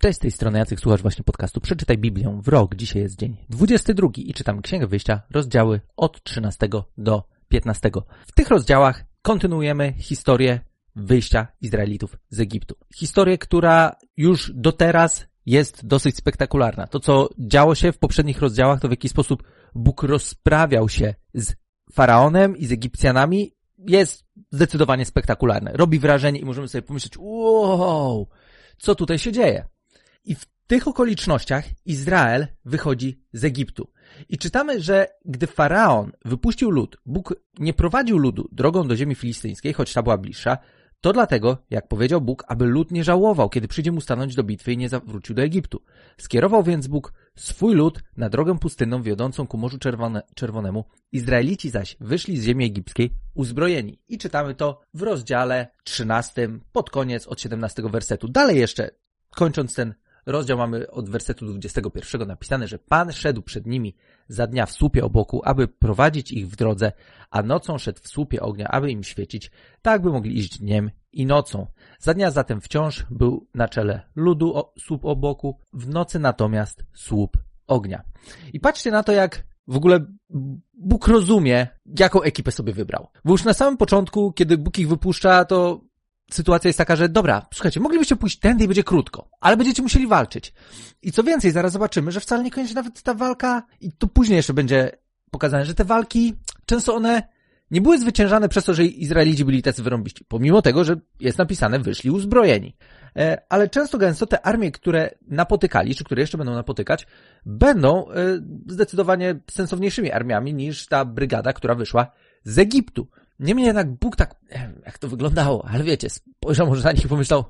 Cześć, z tej strony Jacek, słuchasz właśnie podcastu Przeczytaj Biblię w rok. Dzisiaj jest dzień 22 i czytamy Księgę Wyjścia, rozdziały od 13 do 15. W tych rozdziałach kontynuujemy historię wyjścia Izraelitów z Egiptu. Historię, która już do teraz jest dosyć spektakularna. To, co działo się w poprzednich rozdziałach, to w jaki sposób Bóg rozprawiał się z Faraonem i z Egipcjanami, jest zdecydowanie spektakularne. Robi wrażenie i możemy sobie pomyśleć, wow, co tutaj się dzieje? I w tych okolicznościach Izrael wychodzi z Egiptu. I czytamy, że gdy Faraon wypuścił lud, Bóg nie prowadził ludu drogą do ziemi filistyńskiej, choć ta była bliższa, to dlatego, jak powiedział Bóg, aby lud nie żałował, kiedy przyjdzie mu stanąć do bitwy i nie zawrócił do Egiptu. Skierował więc Bóg swój lud na drogę pustynną wiodącą ku Morzu Czerwonemu. Izraelici zaś wyszli z ziemi egipskiej uzbrojeni. I czytamy to w rozdziale 13, pod koniec od 17 wersetu. Dalej jeszcze, kończąc ten rozdział, mamy od wersetu 21 napisane, że Pan szedł przed nimi za dnia w słupie obłoku, aby prowadzić ich w drodze, a nocą szedł w słupie ognia, aby im świecić, tak by mogli iść dniem i nocą. Za dnia zatem wciąż był na czele ludu słup obłoku, w nocy natomiast słup ognia. I patrzcie na to, jak w ogóle Bóg rozumie, jaką ekipę sobie wybrał. Bo już na samym początku, kiedy Bóg ich wypuszcza, to sytuacja jest taka, że dobra, słuchajcie, moglibyście pójść tędy i będzie krótko, ale będziecie musieli walczyć. I co więcej, zaraz zobaczymy, że wcale niekoniecznie nawet ta walka, i to później jeszcze będzie pokazane, że te walki, często one nie były zwyciężane przez to, że Izraelici byli tacy wyrąbiści, pomimo tego, że jest napisane, wyszli uzbrojeni. Ale często gęsto te armie, które napotykali, czy które jeszcze będą napotykać, będą zdecydowanie sensowniejszymi armiami niż ta brygada, która wyszła z Egiptu. Niemniej jednak Bóg tak, jak to wyglądało, ale wiecie, spojrzał może na nich i pomyślał,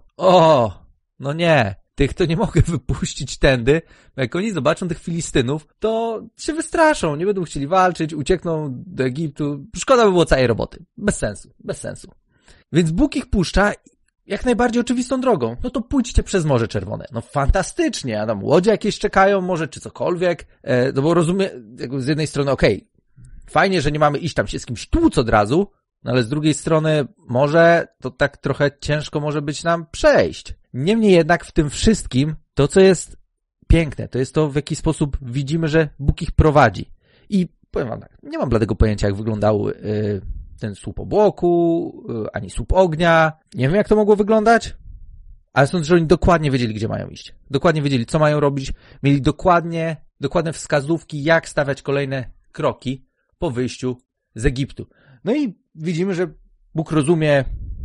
no nie, tych to nie mogę wypuścić tędy, bo jak oni zobaczą tych Filistynów, to się wystraszą, nie będą chcieli walczyć, uciekną do Egiptu, szkoda by było całej roboty, bez sensu. Więc Bóg ich puszcza jak najbardziej oczywistą drogą, no to pójdźcie przez Morze Czerwone, no fantastycznie, a tam łodzie jakieś czekają może, czy cokolwiek, no bo rozumiem, z jednej strony fajnie, że nie mamy iść tam się z kimś tłuc od razu, no ale z drugiej strony może to tak trochę ciężko może być nam przejść. Niemniej jednak w tym wszystkim to, co jest piękne, to jest to, w jaki sposób widzimy, że Bóg ich prowadzi. I powiem wam tak, nie mam bladego pojęcia, jak wyglądał ten słup obłoku, ani słup ognia. Nie wiem, jak to mogło wyglądać, ale sądzę, że oni dokładnie wiedzieli, gdzie mają iść. Dokładnie wiedzieli, co mają robić. Mieli dokładne wskazówki, jak stawiać kolejne kroki po wyjściu z Egiptu. No i widzimy, że Bóg rozumie,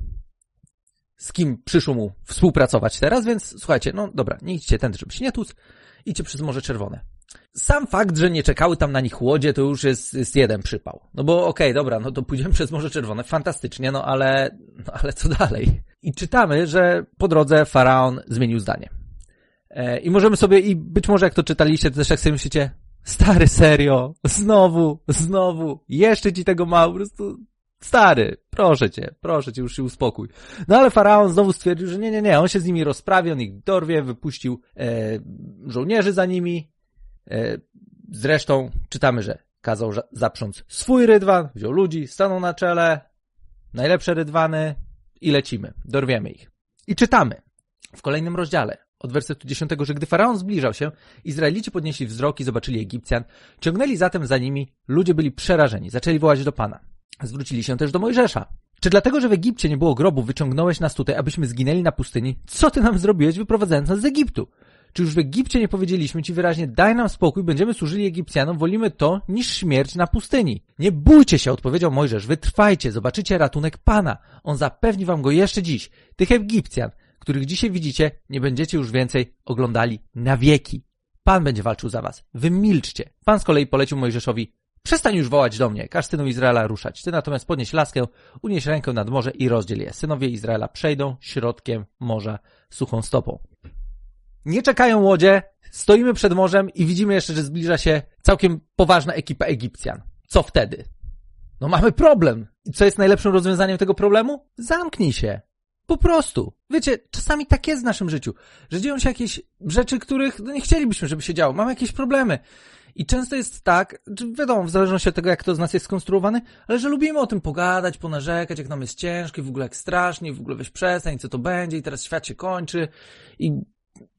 z kim przyszło mu współpracować teraz, więc słuchajcie, no dobra, nie idźcie tędy, żeby się nie tłuc, idźcie przez Morze Czerwone. Sam fakt, że nie czekały tam na nich łodzie, to już jest jeden przypał. No bo okej, dobra, no to pójdziemy przez Morze Czerwone, fantastycznie, no ale co dalej? I czytamy, że po drodze Faraon zmienił zdanie. I możemy sobie, i być może jak to czytaliście, to też jak sobie myślicie, stary, serio, znowu, jeszcze ci tego mało, po prostu, stary, proszę cię, już się uspokój. No ale Faraon znowu stwierdził, że nie, on się z nimi rozprawi, on ich dorwie, wypuścił żołnierzy za nimi, zresztą czytamy, że kazał zaprząc swój rydwan, wziął ludzi, stanął na czele, najlepsze rydwany i lecimy, dorwiemy ich. I czytamy w kolejnym rozdziale, od wersetu 10, że gdy Faraon zbliżał się, Izraelici podnieśli wzrok i zobaczyli Egipcjan. Ciągnęli zatem za nimi, ludzie byli przerażeni, zaczęli wołać do Pana. Zwrócili się też do Mojżesza. Czy dlatego, że w Egipcie nie było grobu, wyciągnąłeś nas tutaj, abyśmy zginęli na pustyni? Co ty nam zrobiłeś, wyprowadzając nas z Egiptu? Czy już w Egipcie nie powiedzieliśmy ci wyraźnie, daj nam spokój, będziemy służyli Egipcjanom, wolimy to, niż śmierć na pustyni? Nie bójcie się, odpowiedział Mojżesz, wytrwajcie, zobaczycie ratunek Pana. On zapewni wam go jeszcze dziś. Tych Egipcjan, których dzisiaj widzicie, nie będziecie już więcej oglądali na wieki. Pan będzie walczył za was. Wy milczcie. Pan z kolei polecił Mojżeszowi, przestań już wołać do mnie, każ synom Izraela ruszać. Ty natomiast podnieś laskę, unieś rękę nad morze i rozdziel je. Synowie Izraela przejdą środkiem morza suchą stopą. Nie czekają łodzie, stoimy przed morzem i widzimy jeszcze, że zbliża się całkiem poważna ekipa Egipcjan. Co wtedy? No mamy problem. I co jest najlepszym rozwiązaniem tego problemu? Zamknij się. Po prostu. Wiecie, czasami tak jest w naszym życiu, że dzieją się jakieś rzeczy, których nie chcielibyśmy, żeby się działo. Mamy jakieś problemy. I często jest tak, wiadomo, w zależności od tego, jak to z nas jest skonstruowane, ale że lubimy o tym pogadać, ponarzekać, jak nam jest ciężko i w ogóle jak strasznie, i w ogóle weź przestań, co to będzie i teraz świat się kończy.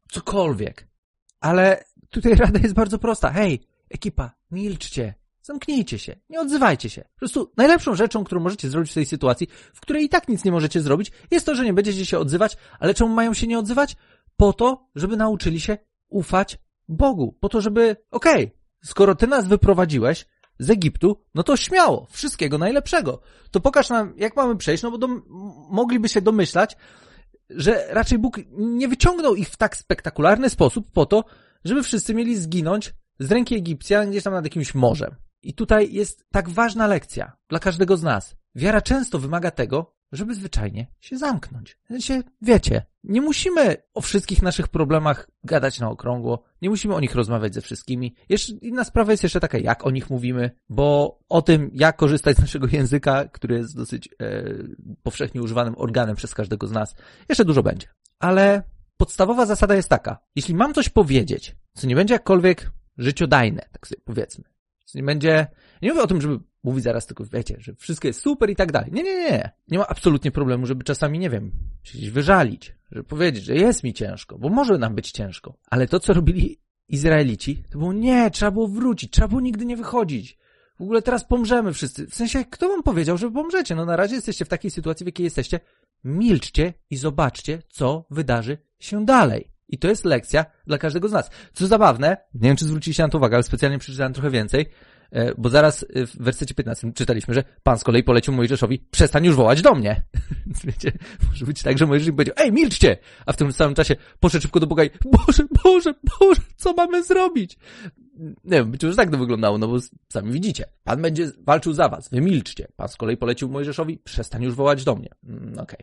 cokolwiek. Ale tutaj rada jest bardzo prosta. Hej, ekipa, milczcie, zamknijcie się, nie odzywajcie się. Po prostu najlepszą rzeczą, którą możecie zrobić w tej sytuacji, w której i tak nic nie możecie zrobić, jest to, że nie będziecie się odzywać, ale czemu mają się nie odzywać? Po to, żeby nauczyli się ufać Bogu. Po to, żeby, skoro ty nas wyprowadziłeś z Egiptu, no to śmiało, wszystkiego najlepszego. To pokaż nam, jak mamy przejść, no bo mogliby się domyślać, że raczej Bóg nie wyciągnął ich w tak spektakularny sposób po to, żeby wszyscy mieli zginąć z ręki Egipcjan gdzieś tam nad jakimś morzem. I tutaj jest tak ważna lekcja dla każdego z nas. Wiara często wymaga tego, żeby zwyczajnie się zamknąć. Wiecie, nie musimy o wszystkich naszych problemach gadać na okrągło, nie musimy o nich rozmawiać ze wszystkimi. Inna sprawa jest jeszcze taka, jak o nich mówimy, bo o tym, jak korzystać z naszego języka, który jest dosyć powszechnie używanym organem przez każdego z nas, jeszcze dużo będzie. Ale podstawowa zasada jest taka, jeśli mam coś powiedzieć, co nie będzie jakkolwiek życiodajne, tak sobie powiedzmy, co nie będzie, nie mówię o tym, żeby mówić zaraz tylko, wiecie, że wszystko jest super i tak dalej. Nie. Nie ma absolutnie problemu, żeby czasami, nie wiem, się gdzieś wyżalić, żeby powiedzieć, że jest mi ciężko, bo może nam być ciężko. Ale to, co robili Izraelici, to było trzeba było wrócić, trzeba było nigdy nie wychodzić. W ogóle teraz pomrzemy wszyscy. W sensie, kto wam powiedział, że pomrzecie? No na razie jesteście w takiej sytuacji, w jakiej jesteście. Milczcie i zobaczcie, co wydarzy się dalej. I to jest lekcja dla każdego z nas. Co zabawne, nie wiem, czy zwróciliście na to uwagę, ale specjalnie przeczytałem trochę więcej, bo zaraz w wersecie 15 czytaliśmy, że Pan z kolei polecił Mojżeszowi, przestań już wołać do mnie. Więc wiecie, może być tak, że Mojżesz im powiedział, milczcie! A w tym samym czasie poszedł szybko do Boga i Boże, co mamy zrobić? Nie wiem, być może tak to wyglądało, no bo sami widzicie. Pan będzie walczył za was, wy milczcie. Pan z kolei polecił Mojżeszowi, przestań już wołać do mnie. Okej.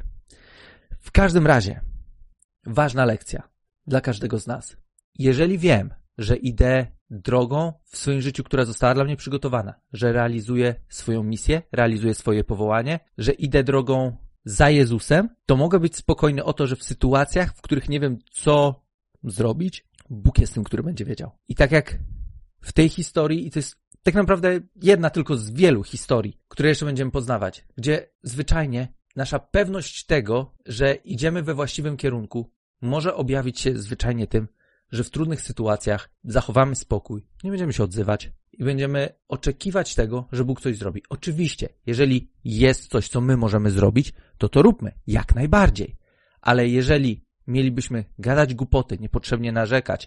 W każdym razie, ważna lekcja dla każdego z nas. Jeżeli wiem, że idę drogą w swoim życiu, która została dla mnie przygotowana, że realizuję swoją misję, realizuję swoje powołanie, że idę drogą za Jezusem, to mogę być spokojny o to, że w sytuacjach, w których nie wiem, co zrobić, Bóg jest tym, który będzie wiedział. I tak jak w tej historii, i to jest tak naprawdę jedna tylko z wielu historii, które jeszcze będziemy poznawać, gdzie zwyczajnie nasza pewność tego, że idziemy we właściwym kierunku, może objawić się zwyczajnie tym, że w trudnych sytuacjach zachowamy spokój, nie będziemy się odzywać i będziemy oczekiwać tego, że Bóg coś zrobi. Oczywiście, jeżeli jest coś, co my możemy zrobić, to róbmy, jak najbardziej. Ale jeżeli mielibyśmy gadać głupoty, niepotrzebnie narzekać,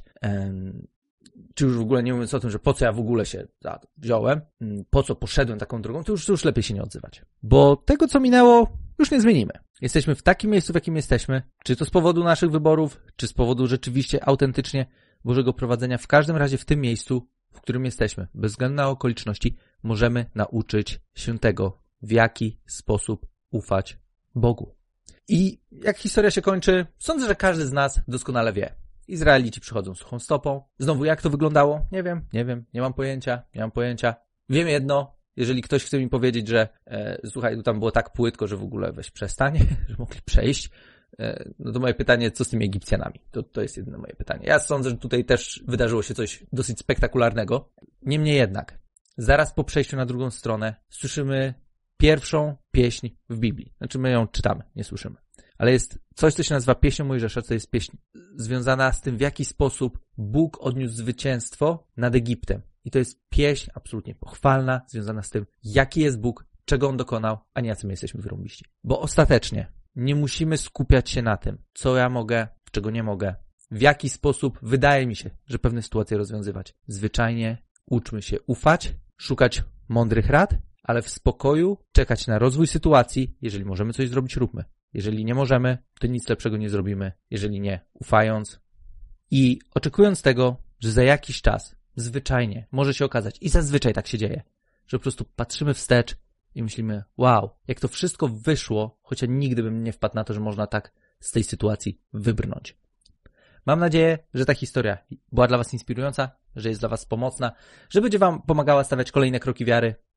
czy już w ogóle nie mówiąc o tym, że po co ja w ogóle się za to wziąłem, po co poszedłem taką drogą, to już lepiej się nie odzywać. Bo tego, co minęło, już nie zmienimy. Jesteśmy w takim miejscu, w jakim jesteśmy, czy to z powodu naszych wyborów, czy z powodu rzeczywiście autentycznie Bożego prowadzenia. W każdym razie w tym miejscu, w którym jesteśmy, bez względu na okoliczności, możemy nauczyć się tego, w jaki sposób ufać Bogu. I jak historia się kończy, sądzę, że każdy z nas doskonale wie. Izraelici przychodzą suchą stopą. Znowu jak to wyglądało? Nie wiem, nie mam pojęcia. Wiem jedno, jeżeli ktoś chce mi powiedzieć, że słuchaj, tam było tak płytko, że w ogóle weź przestań, że mogli przejść, no to moje pytanie, co z tymi Egipcjanami? To jest jedyne moje pytanie. Ja sądzę, że tutaj też wydarzyło się coś dosyć spektakularnego. Niemniej jednak, zaraz po przejściu na drugą stronę słyszymy pierwszą pieśń w Biblii. Znaczy my ją czytamy, nie słyszymy. Ale jest coś, co się nazywa pieśnią Mojżesza, to jest pieśń związana z tym, w jaki sposób Bóg odniósł zwycięstwo nad Egiptem. I to jest pieśń absolutnie pochwalna, związana z tym, jaki jest Bóg, czego On dokonał, a nie jacy my jesteśmy wyrąbiści. Bo ostatecznie nie musimy skupiać się na tym, co ja mogę, czego nie mogę, w jaki sposób wydaje mi się, że pewne sytuacje rozwiązywać. Zwyczajnie uczmy się ufać, szukać mądrych rad, ale w spokoju czekać na rozwój sytuacji. Jeżeli możemy coś zrobić, róbmy. Jeżeli nie możemy, to nic lepszego nie zrobimy. Jeżeli nie, ufając i oczekując tego, że za jakiś czas zwyczajnie może się okazać, i zazwyczaj tak się dzieje, że po prostu patrzymy wstecz i myślimy, wow, jak to wszystko wyszło, chociaż nigdy bym nie wpadł na to, że można tak z tej sytuacji wybrnąć. Mam nadzieję, że ta historia była dla was inspirująca, że jest dla was pomocna, że będzie wam pomagała stawiać kolejne kroki wiary